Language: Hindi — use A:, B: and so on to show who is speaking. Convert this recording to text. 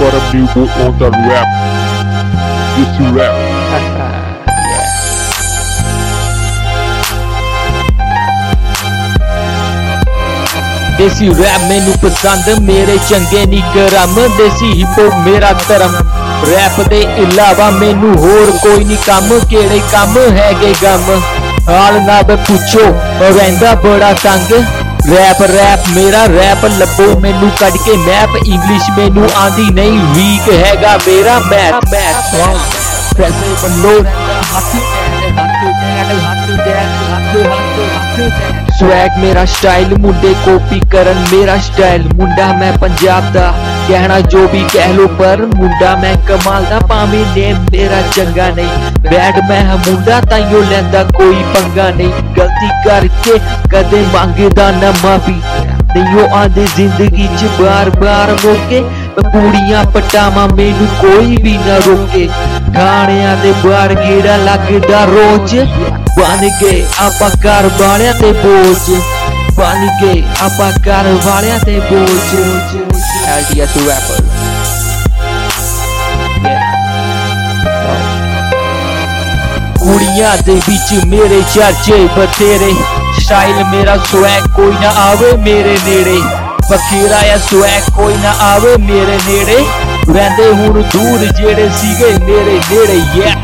A: got a new boy on the rap. This rap.
B: देसी रैप मैनू पसंद मेरे चंगे नी करम देसी हिप हॉप मेरा धर्म रैप दे इलावा मैनू होर कोई नी कम केड़े कम हैगे गम हाल ना बे पुछो रहिंदा बड़ा तंग रैप रैप मेरा रैप लब्बो मैनू कट के मैप इंग्लिश मैनू आंदी नहीं वीक हैगा मेरा मैथ पैसे बंदो स्वैग मेरा स्टाइल मुंडे कॉपी करन मेरा स्टाइल मुंडा मैं पंजाब दा कहना जो भी कह लो पर मुंडा मैं कमाल दा भावें नेम मेरा चंगा नहीं बैड मैं मुंडा ताइयों लैंदा कोई पंगा नहीं गलती करके कदे मंगदा ना माफी नहीं आंदे जिंदगी च बार बार मौके पूड़ियां पटावा मैनू कोई भी ना रोके गाणियां दे बार गेड़ा लगदा रोज बन गए आपां घर वालियां ते बोझ बन गए आपां घर वालियां ते बोझ LTS rapper कुड़ियां दे बिच मेरे चर्चे बथेरे स्टाइल मेरा स्वैग कोई ना आवे मेरे नेड़े बखेरा या स्वैग कोई ना आवे मेरे नेड़े रहंदे हुण दूर जेड़े सीगे मेरे नेड़े